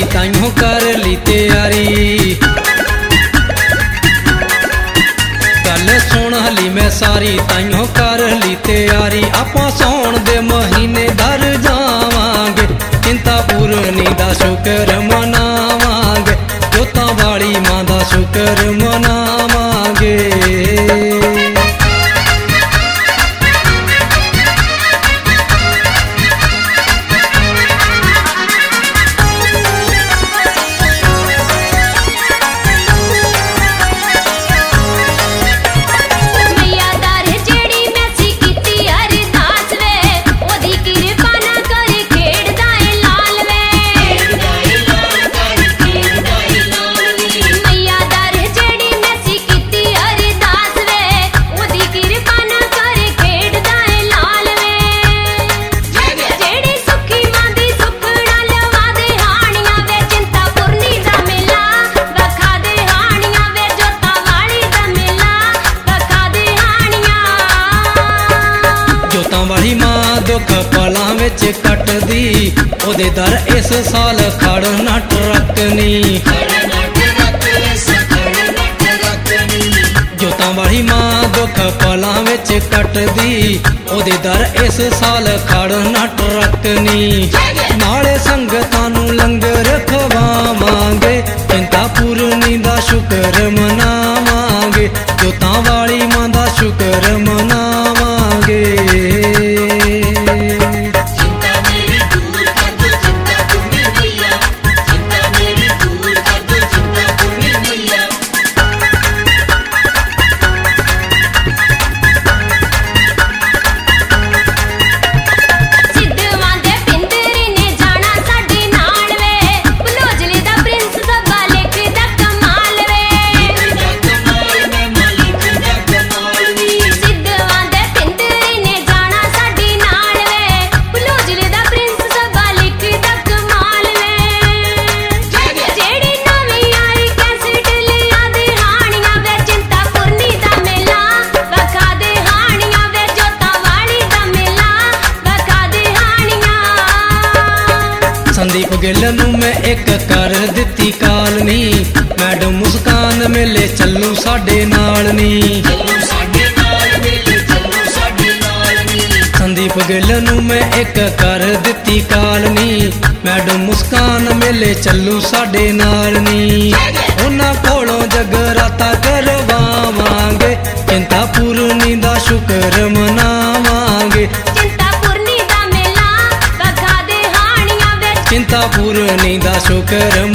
ताइयों कर ली तैयारी। गल सुन हली मैं सारी ताइयों कर ली तैयारी। आपां सौण दे महीने दर जावांगे, चिंता पूरनी दा शुकर मनावांगे, जोतां वाली मां दा शुकर मनावांगे। वाली मां दुख पलां विच कटदी, ओदे दर इस साल खड़ न टरकनी। जोतां वाली मां दुख पलां विच कटदी, ओदे दर इस साल खड़ न टरकनी। नाले संगतां नूं लंगर खवावांगे, चिंता पूरनी दा शुकर मनावांगे, जोतां वाली मां दा शुकर मनावांगे। संदीप गिल नूं मैं एक कर दिती काल नी, मैडम मुस्कान मिले चलू साडे नाल नी। संदीप गिल नूं मैं एक कर दिती काल नी, मैडम मुस्कान मिले चलू साडे नाल नी। उन्हां कोलों जगराता करवावांगे, चिंता पूरनी दा शुकर मनावांगे, चिंता पूरनी दा शुकर